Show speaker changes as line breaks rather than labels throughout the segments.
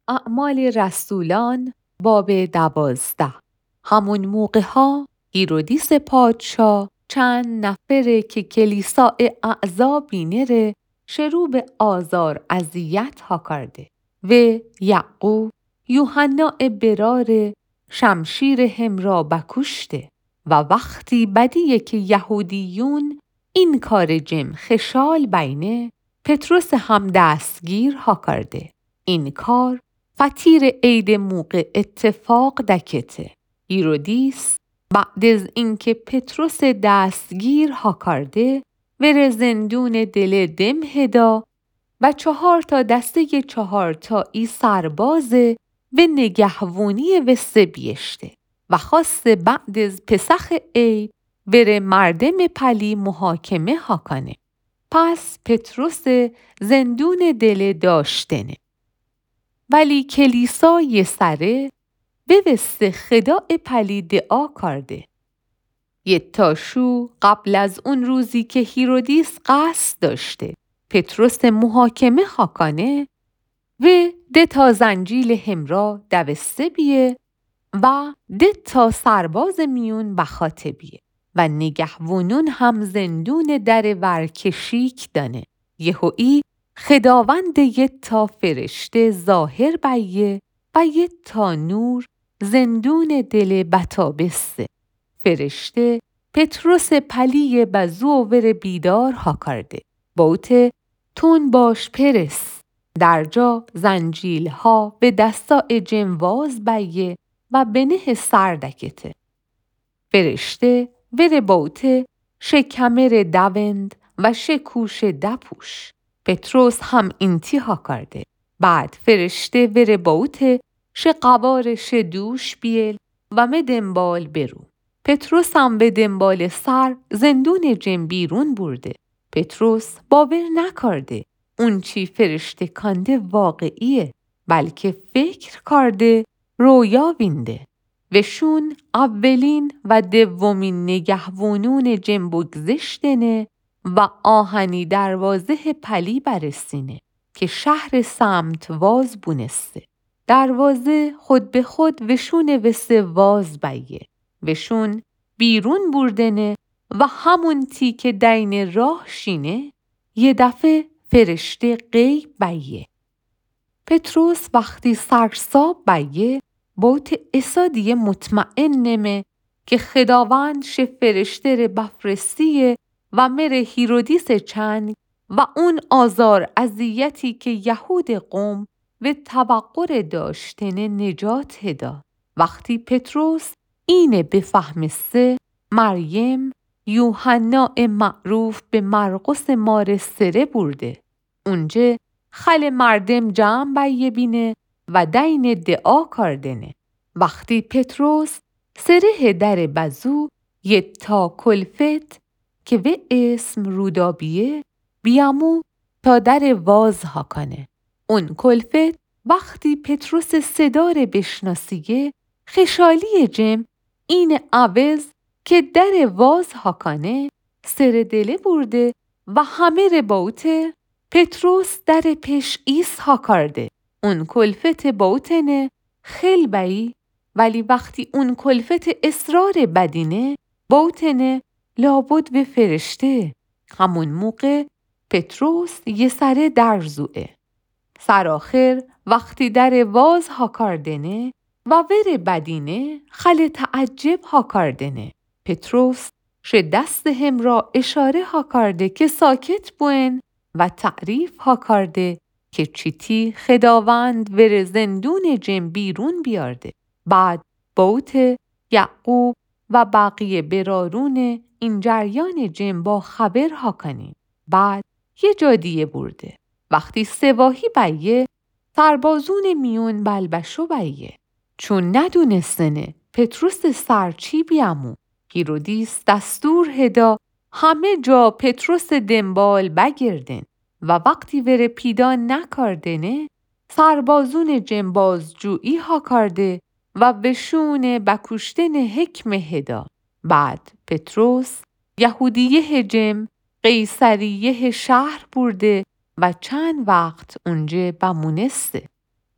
اعمال رسولان باب 12. همون موقع ها هیرودیس پادشاه چند نفره که کلیسا اعضا بینره شروع به آزار اذیت ها کرده و یعقوب یوحنا برار شمشیر همرا بکشته و وقتی بدیه که یهودیون این کار جم خشال بینه پتروس هم دستگیر ها کرده. این کار فتیر عید موقع اتفاق دکته. هیرودیس بعد از اینکه پتروس دستگیر ها کرده ور زندون دل دم هدا و 4 دسته 4 سربازه و نگهوونی وسته بیشته و خواسته بعد از پسخ عید بره مردم پلی محاکمه ها کنه. پس پتروس زندون دل داشتنه. ولی کلیسا یه سره به وسته خداع پلی دعا کرده. یه تاشو قبل از اون روزی که هیرودیس قصد داشته پتروس محاکمه خاکانه و 2 زنجیل همرا دوسته بیه و 2 سرباز میون بخاته بیه و نگهوانون هم زندون در ورکشیک دانه. یهویی خداوند 1 فرشته ظاهر بیه و 1 نور زندون دل بتابسته. فرشته پتروس پلی بزو ور بیدار ها کرده. بوته تون باش پرس. در جا زنجیل ها به دستا جنواز بیه و بنه سردکته. فرشته ور بوته شکمر دوند و شکوش دپوش. پتروس هم انتها کرده. بعد فرشته ور بوته قوار دوش بیل و دنبال برو. پتروس هم به دنبال سر زندون جن بیرون برده. پتروس باور نکرده اون چی فرشته کنده واقعیه، بلکه فکر کرده رویا وینده. وشون اولین و دومین نگهوانون جن بگذشتنه و آهنی دروازه پلی برسینه که شهر سمت واز بونسته. دروازه خود به خود وشون وسه واز بیه. وشون بیرون بردنه و همون تی که دین راه شینه یه دفعه فرشته غیب بیه. پتروس وقتی سرساب بیه بوت اسادیه مطمئن نمه که خداوند فرشته ر بفرستیه و مره هیرودیس چنگ و اون آزار اذیتی که یهود قوم و توقر داشتنه نجات هدا. وقتی پتروس اینه بفهمسته مریم یوحنا معروف به مرقس مارسره برده. اونجه خل مردم جمع بیه بینه و دین دعا کردنه. وقتی پتروس سره در بزو 1 کلفت که به اسم رودابیه بیامو تا در واز ها کنه. اون کلفت وقتی پتروس صدار بشناسیه خشالی جم این عوض که در واز ها کنه سر دله برده و همه رباوته پتروس در پیش ایس ها کرده. اون کلفت باوتنه خیل بایی، ولی وقتی اون کلفت اصرار بدینه باوتنه لابد به فرشته. همون موقع پتروس یه سره درزوه. سرآخر وقتی در واز ها کردنه و ور بدینه خل تعجب ها کردنه. پتروس دست هم را اشاره ها کرده که ساکت بوین و تعریف ها کرده که چیتی خداوند ور زندون جن بیرون بیارده. بعد بوت یعقوب و بقیه برارون این جریان جن با خبر ها کنین. بعد یه جادیه برده. وقتی سواهی بیه سربازون میون بلبشو بیه. چون ندونستنه پتروس سرچی بیامو. هیرودیس دستور هدا همه جا پتروس دنبال بگردن و وقتی ور پیدا نکردنه سربازون جنبازجویی ها کرده و بشون بکشتن حکم هدا. بعد پتروس یهودیه جم قیصریه شهر برده و چند وقت اونجا بمونسته.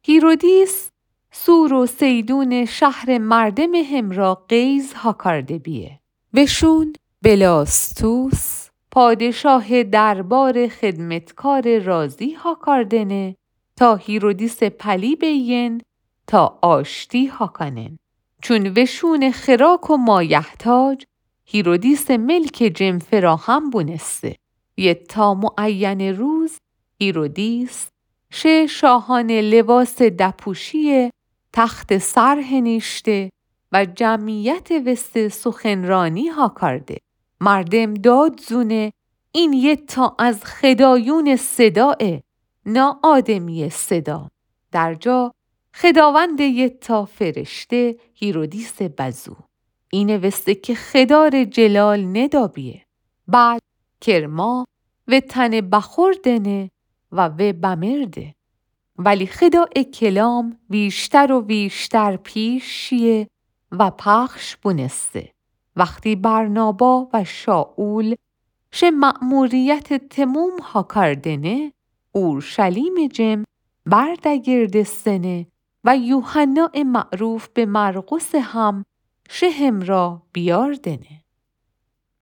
هیرودیس سور و سیدون شهر مردم همرا قیز ها کرده بیه. وشون بلاستوس پادشاه دربار خدمتکار رازی ها کردنه تا هیرودیس پلی بیین تا آشتی ها کنن. چون وشون خراک و مایحتاج هیرودیس ملک جمفرا هم بونسته. یه تا معین روز هیرودیس شاهان لباس دپوشی تخت سر هنیشته و جمعیت وسط سخنرانی ها کرده. مردم داد زونه این یه تا از خدایون صداه، نا آدمی صدا. در جا خداوند یه تا فرشته هیرودیس بزو. اینه وسته که خدار جلال ندابیه. بعد کرما و تن بخوردنه و بمرده. ولی خداع کلام بیشتر و بیشتر پیش شیه و پخش بونسته. وقتی برنابا و شاول مأموریت تموم ها کردنه، اورشلیم جم بردگرد سنه و یوحنا معروف به مرقس هم شهم را بیاردنه.